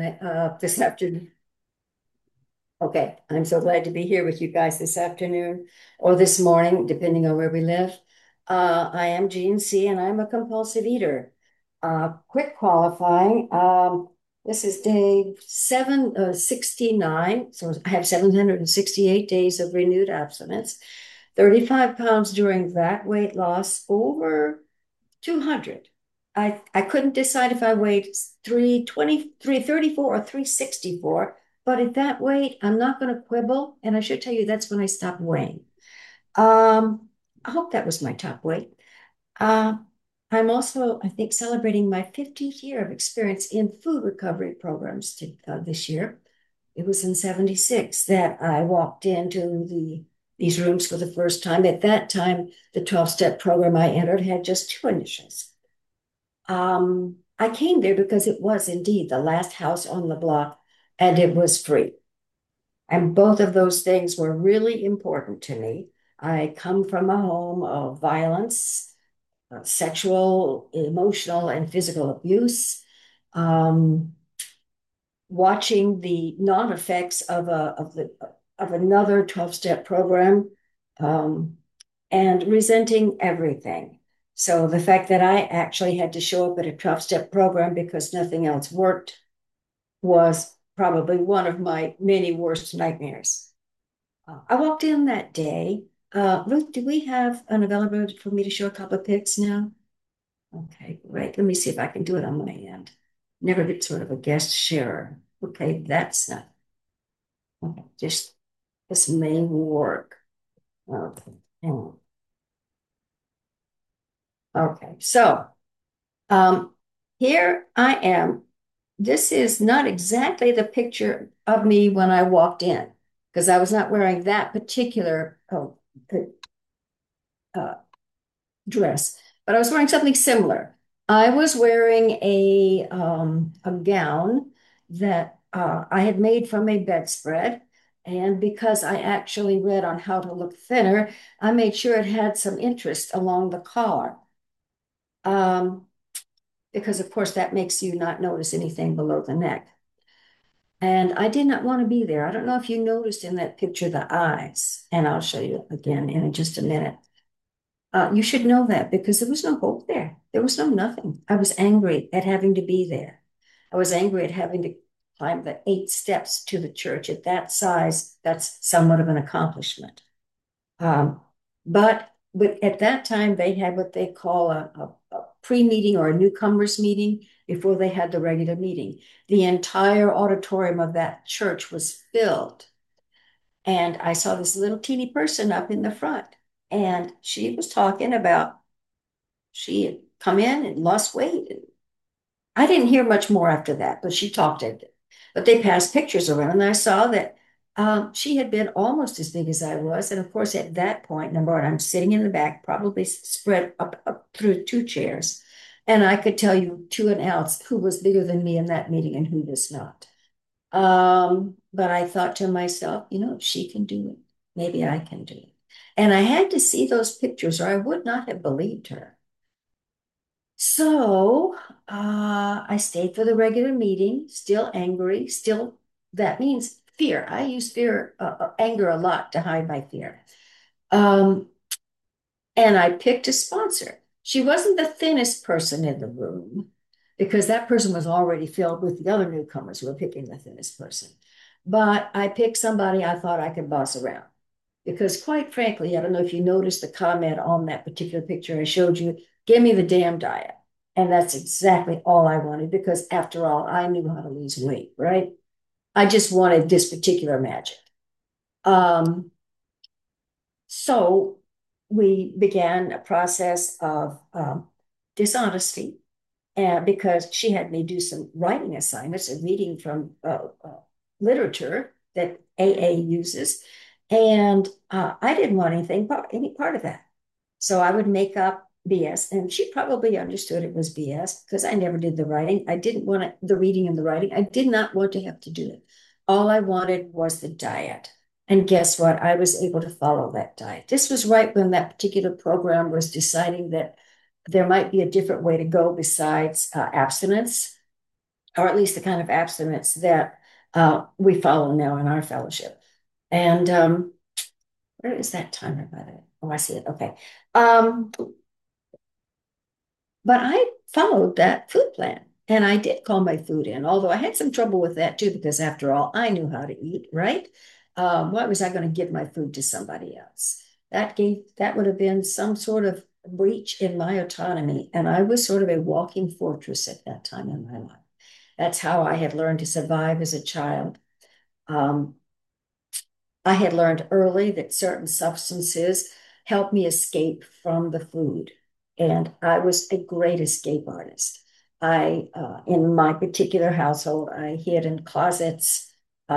this afternoon. Okay, I'm so glad to be here with you guys this afternoon or this morning, depending on where we live. I am Jean C. and I'm a compulsive eater. Quick qualifying. This is day 769. So I have 768 days of renewed abstinence, 35 pounds during that, weight loss over 200. I couldn't decide if I weighed 320, 334 or 364, but at that weight, I'm not going to quibble. And I should tell you, that's when I stopped weighing. I hope that was my top weight. Uh, I'm also, I think, celebrating my 50th year of experience in food recovery programs this year. It was in 76 that I walked into these rooms for the first time. At that time, the 12-step program I entered had just two initials. I came there because it was indeed the last house on the block and it was free. And both of those things were really important to me. I come from a home of violence, sexual, emotional, and physical abuse. Um, Watching the non-effects of another 12-step program, um, and resenting everything. So the fact that I actually had to show up at a 12-step program because nothing else worked was probably one of my many worst nightmares. I walked in that day. Ruth, do we have an availability for me to show a couple of pics now? Okay, great. Let me see if I can do it on my end. Never been sort of a guest sharer. Okay, that's not. Okay, just this may work. Okay. Okay, so um, here I am. This is not exactly the picture of me when I walked in because I was not wearing that particular uh, dress, but I was wearing something similar. I was wearing a gown that I had made from a bedspread. And because I actually read on how to look thinner, I made sure it had some interest along the collar. Um, because, of course, that makes you not notice anything below the neck. And I did not want to be there. I don't know if you noticed in that picture the eyes, and I'll show you again in just a minute. You should know that because there was no hope there. There was no nothing. I was angry at having to be there. I was angry at having to climb the 8 steps to the church. At that size, that's somewhat of an accomplishment. Um, but at that time, they had what they call a pre-meeting or a newcomers meeting before they had the regular meeting. The entire auditorium of that church was filled. And I saw this little teeny person up in the front. And she was talking about she had come in and lost weight. I didn't hear much more after that, but she talked it. But they passed pictures around, and I saw that she had been almost as big as I was. And of course, at that point, number one, I'm sitting in the back, probably spread up through two chairs. And I could tell you to an ounce who was bigger than me in that meeting and who was not. But I thought to myself, if she can do it, maybe I can do it. And I had to see those pictures, or I would not have believed her. So I stayed for the regular meeting, still angry, still, that means fear. I use anger a lot to hide my fear. Um, and I picked a sponsor. She wasn't the thinnest person in the room because that person was already filled with the other newcomers who were picking the thinnest person. But I picked somebody I thought I could boss around. Because quite frankly, I don't know if you noticed the comment on that particular picture I showed you, give me the damn diet. And that's exactly all I wanted because after all, I knew how to lose weight, right? I just wanted this particular magic. Um, so we began a process of dishonesty because she had me do some writing assignments and reading from literature that AA uses. And I didn't want any part of that. So I would make up BS. And she probably understood it was BS because I never did the writing. I didn't want the reading and the writing. I did not want to have to do it. All I wanted was the diet. And guess what? I was able to follow that diet. This was right when that particular program was deciding that there might be a different way to go besides abstinence. or at least the kind of abstinence that we follow now in our fellowship. And where is that timer by the way? Oh, I see it. Okay. Um, but I followed that food plan and I did call my food in, although I had some trouble with that too, because after all, I knew how to eat, right? Why was I going to give my food to somebody else? That would have been some sort of breach in my autonomy. And I was sort of a walking fortress at that time in my life. That's how I had learned to survive as a child. Um, I had learned early that certain substances help me escape from the food. And I was a great escape artist. In my particular household, I hid in closets.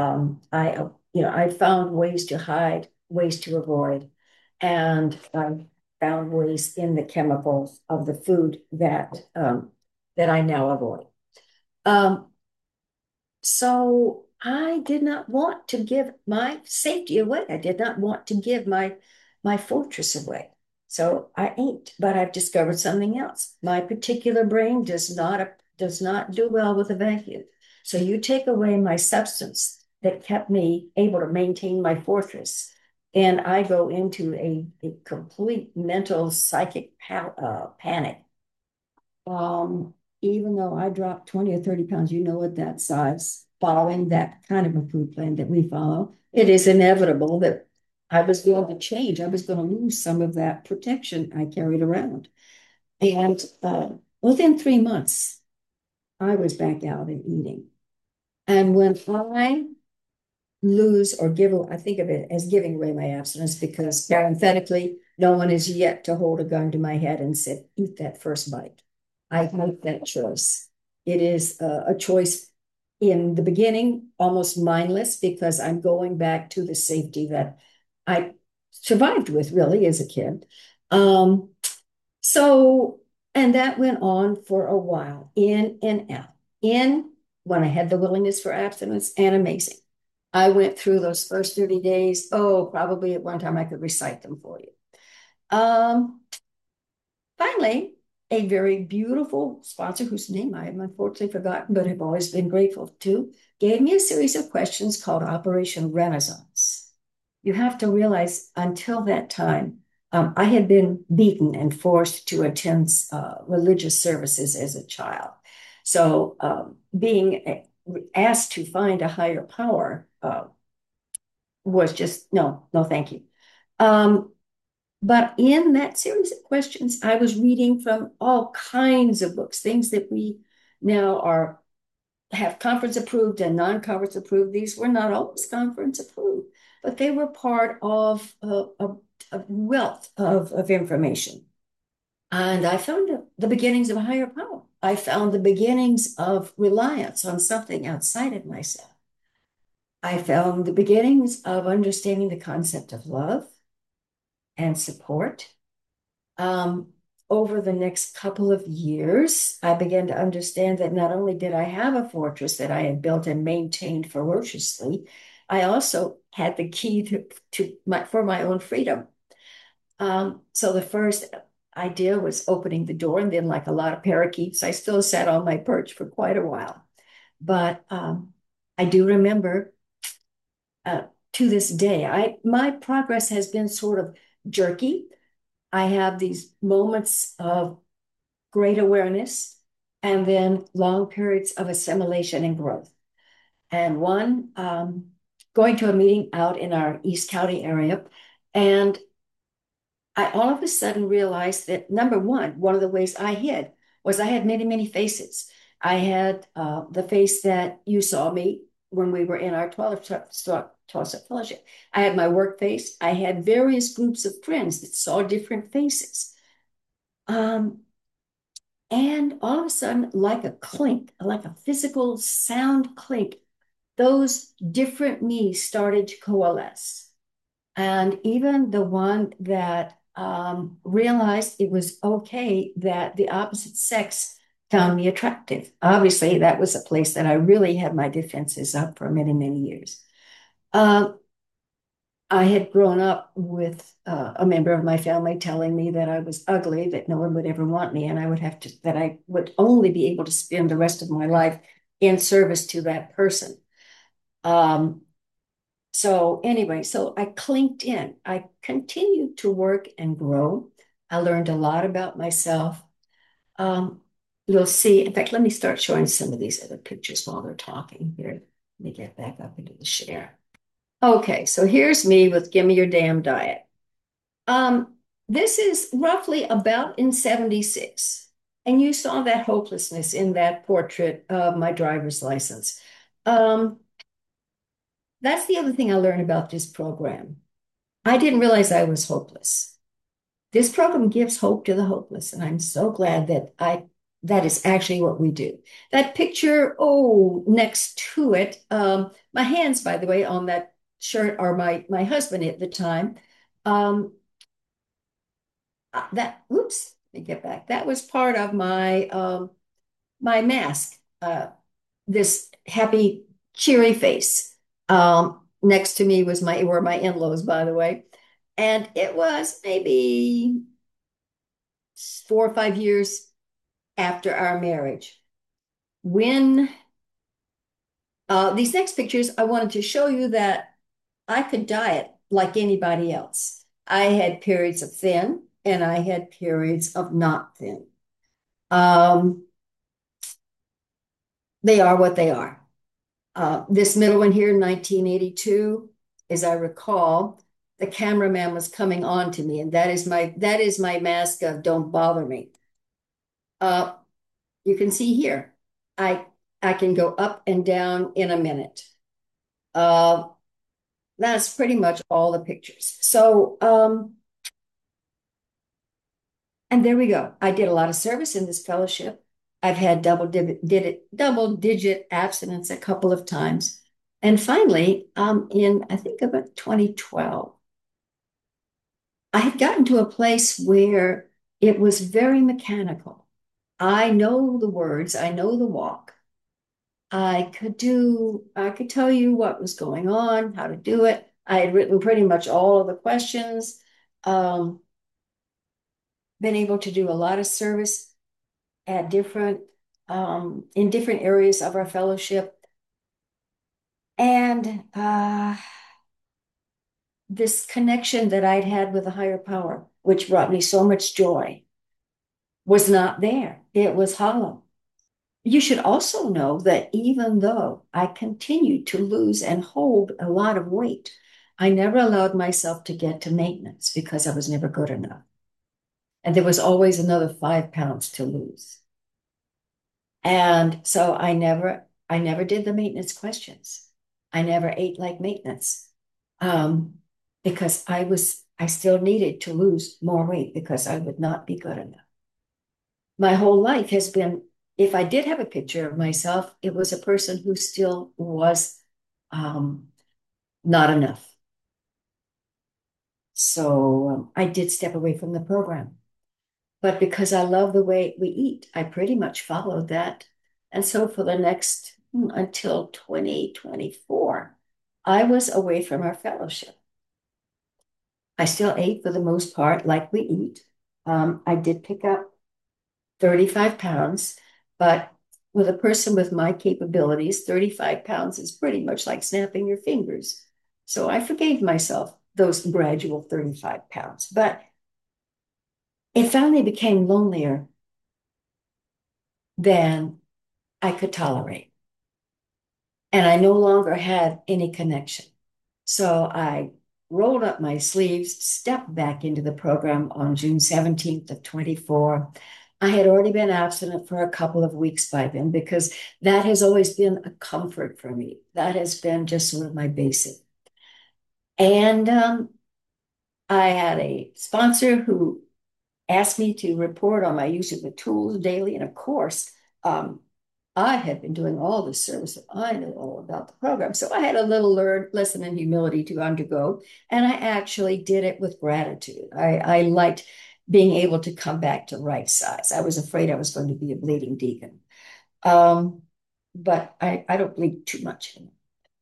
I found ways to hide, ways to avoid, and I found ways in the chemicals of the food that I now avoid. Um, so I did not want to give my safety away. I did not want to give my fortress away. So I ate, but I've discovered something else. My particular brain does not do well with a vacuum. So you take away my substance that kept me able to maintain my fortress, and I go into a complete mental psychic panic. Even though I dropped 20 or 30 pounds, you know, at that size, following that kind of a food plan that we follow, it is inevitable that I was going to change. I was going to lose some of that protection I carried around. And within 3 months, I was back out and eating. And when I lose or give, I think of it as giving away my abstinence because parenthetically, no one is yet to hold a gun to my head and said, eat that first bite. I make that choice. It is a choice in the beginning, almost mindless because I'm going back to the safety that I survived with really as a kid. Um, so, and that went on for a while, in and out. In when I had the willingness for abstinence, and amazing. I went through those first 30 days. Oh, probably at one time I could recite them for you. Um, Finally, a very beautiful sponsor whose name I have unfortunately forgotten, but have always been grateful to, gave me a series of questions called Operation Renaissance. You have to realize until that time, I had been beaten and forced to attend religious services as a child. So being asked to find a higher power was just no, no, thank you. Um, but in that series of questions, I was reading from all kinds of books, things that we now are have conference approved and non-conference approved. These were not always conference approved, but they were part of a wealth of information. And I found the beginnings of a higher power. I found the beginnings of reliance on something outside of myself. I found the beginnings of understanding the concept of love and support. Um, Over the next couple of years, I began to understand that not only did I have a fortress that I had built and maintained ferociously, I also had the key for my own freedom. So the first idea was opening the door, and then, like a lot of parakeets, I still sat on my perch for quite a while. But I do remember uh, to this day, my progress has been sort of jerky. I have these moments of great awareness and then long periods of assimilation and growth. And one, going to a meeting out in our East County area, and I all of a sudden realized that number one of the ways I hid was I had many, many faces. I had the face that you saw me when we were in our 12-step fellowship. I had my work face. I had various groups of friends that saw different faces. Um, and all of a sudden, like a clink, like a physical sound clink, those different me's started to coalesce. And even the one that realized it was okay that the opposite sex found me attractive. Obviously, that was a place that I really had my defenses up for many, many years. Uh, I had grown up with a member of my family telling me that I was ugly, that no one would ever want me, and that I would only be able to spend the rest of my life in service to that person. Um, so anyway, so I clinked in. I continued to work and grow. I learned a lot about myself. Um, you'll see, in fact, let me start showing some of these other pictures while they're talking here. Let me get back up into the share. Okay, so here's me with Give Me Your Damn Diet. Um, this is roughly about in 76. And you saw that hopelessness in that portrait of my driver's license. Um, that's the other thing I learned about this program. I didn't realize I was hopeless. This program gives hope to the hopeless, and I'm so glad that is actually what we do. That picture, oh, next to it, my hands, by the way, on that shirt are my husband at the time. Um, that oops, let me get back. That was part of my mask. This happy, cheery face. Next to me was my were my in-laws, by the way, and it was maybe 4 or 5 years after our marriage. When these next pictures, I wanted to show you that I could diet like anybody else. I had periods of thin and I had periods of not thin. Um, they are what they are. This middle one here, 1982, as I recall, the cameraman was coming on to me, and that is my mask of "Don't bother me." Uh, you can see here, I I can go up and down in a minute. Uh, that's pretty much all the pictures. So, and there we go. I did a lot of service in this fellowship. I've had double digit abstinence a couple of times. And finally, in I think about 2012, I had gotten to a place where it was very mechanical. I know the words, I know the walk. I could tell you what was going on, how to do it. I had written pretty much all of the questions, um, been able to do a lot of service at in different areas of our fellowship. And this connection that I'd had with a higher power, which brought me so much joy, was not there. It was hollow. You should also know that even though I continued to lose and hold a lot of weight, I never allowed myself to get to maintenance because I was never good enough. And there was always another 5 pounds to lose. And so I never did the maintenance questions. I never ate like maintenance. Um, because I still needed to lose more weight because I would not be good enough. My whole life has been, if I did have a picture of myself, it was a person who still was um, not enough. So I did step away from the program. But because I love the way we eat, I pretty much followed that. And so for the next until 2024, I was away from our fellowship. I still ate for the most part like we eat. I did pick up 35 pounds, but with a person with my capabilities, 35 pounds is pretty much like snapping your fingers. So I forgave myself those gradual 35 pounds, but it finally became lonelier than I could tolerate. And I no longer had any connection. So I rolled up my sleeves, stepped back into the program on June 17th of 24. I had already been abstinent for a couple of weeks by then because that has always been a comfort for me. That has been just sort of my basic. And I had a sponsor who asked me to report on my use of the tools daily. And of course, um, I had been doing all the service that I knew all about the program. So I had a little lesson in humility to undergo. And I actually did it with gratitude. I liked being able to come back to right size. I was afraid I was going to be a bleeding deacon. Um, but I don't bleed too much anymore.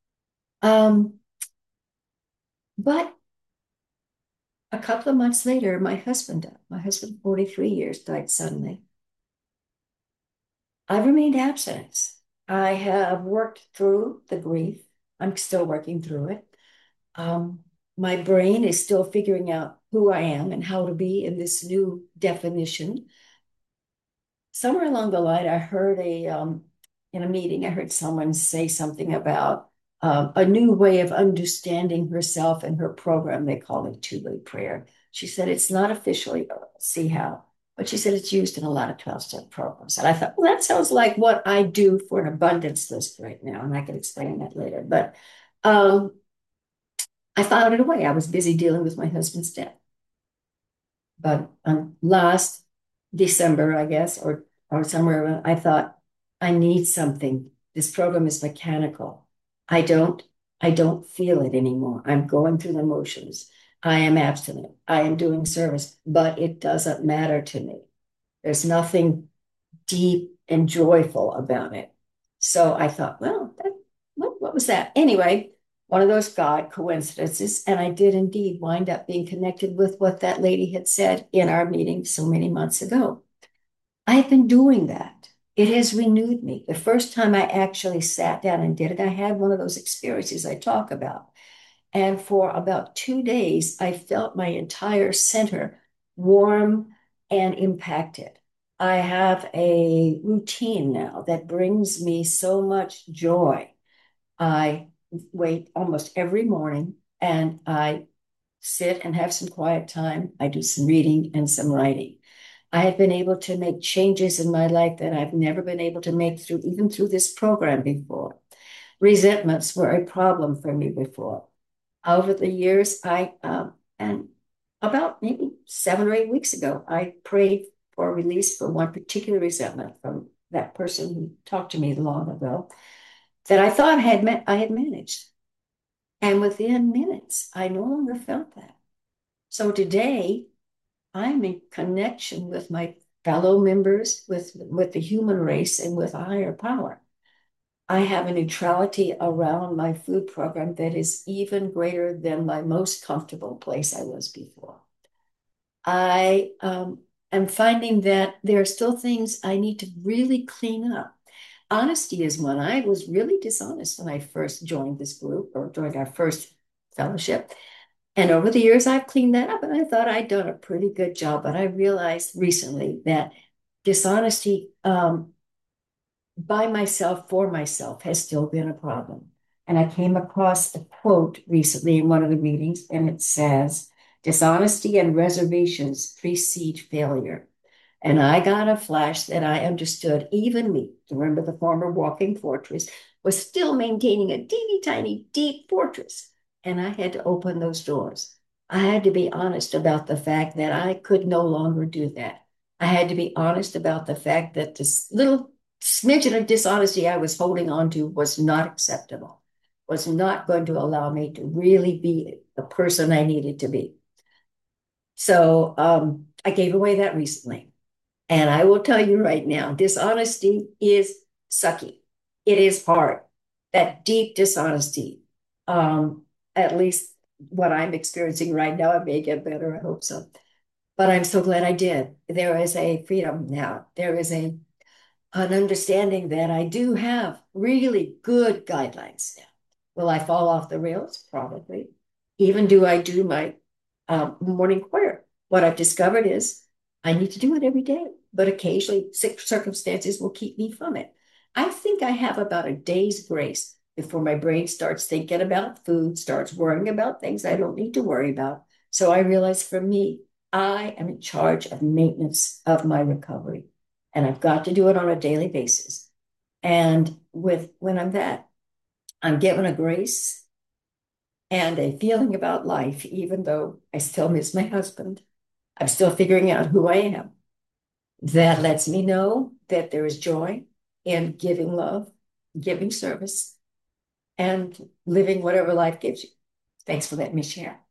But a couple of months later, my husband died. My husband, 43 years, died suddenly. I remained abstinent. I have worked through the grief. I'm still working through it. Um, my brain is still figuring out who I am and how to be in this new definition. Somewhere along the line, I heard in a meeting, I heard someone say something about a new way of understanding herself and her program. They call it two-way prayer. She said it's not officially see how, but she said it's used in a lot of 12-step programs. And I thought, well, that sounds like what I do for an abundance list right now, and I can explain that later. But um, I filed it away. I was busy dealing with my husband's death. But last December, I guess, or somewhere around, I thought, I need something. This program is mechanical. I don't, I don't feel it anymore. I'm going through the motions. I am abstinent. I am doing service, but it doesn't matter to me. There's nothing deep and joyful about it. So I thought, well, what was that? Anyway, one of those God coincidences. And I did indeed wind up being connected with what that lady had said in our meeting so many months ago. I've been doing that. It has renewed me. The first time I actually sat down and did it, I had one of those experiences I talk about. And for about 2 days, I felt my entire center warm and impacted. I have a routine now that brings me so much joy. I wait almost every morning and I sit and have some quiet time. I do some reading and some writing. I have been able to make changes in my life that I've never been able to make through even through this program before. Resentments were a problem for me before. Over the years, and about maybe 7 or 8 weeks ago, I prayed for release for one particular resentment from that person who talked to me long ago that I thought I had managed. And within minutes, I no longer felt that. So today, I'm in connection with my fellow members, with the human race, and with a higher power. I have a neutrality around my food program that is even greater than my most comfortable place I was before. I am finding that there are still things I need to really clean up. Honesty is one. I was really dishonest when I first joined this group or joined our first fellowship. And over the years, I've cleaned that up and I thought I'd done a pretty good job. But I realized recently that dishonesty by myself for myself has still been a problem. And I came across a quote recently in one of the meetings, and it says, dishonesty and reservations precede failure. And I got a flash that I understood even me, remember the former walking fortress, was still maintaining a teeny tiny deep fortress. And I had to open those doors. I had to be honest about the fact that I could no longer do that. I had to be honest about the fact that this little smidgen of dishonesty I was holding on to was not acceptable, was not going to allow me to really be the person I needed to be. So I gave away that recently. And I will tell you right now, dishonesty is sucky. It is hard. That deep dishonesty, at least what I'm experiencing right now, it may get better. I hope so. But I'm so glad I did. There is a freedom now. There is an understanding that I do have really good guidelines now. Will I fall off the rails? Probably. Even do I do my morning prayer? What I've discovered is I need to do it every day, but occasionally circumstances will keep me from it. I think I have about a day's grace before my brain starts thinking about food, starts worrying about things I don't need to worry about. So I realize for me, I am in charge of maintenance of my recovery, and I've got to do it on a daily basis. And with when I'm that, I'm given a grace and a feeling about life, even though I still miss my husband. I'm still figuring out who I am. That lets me know that there is joy in giving love, giving service, and living whatever life gives you. Thanks for letting me share.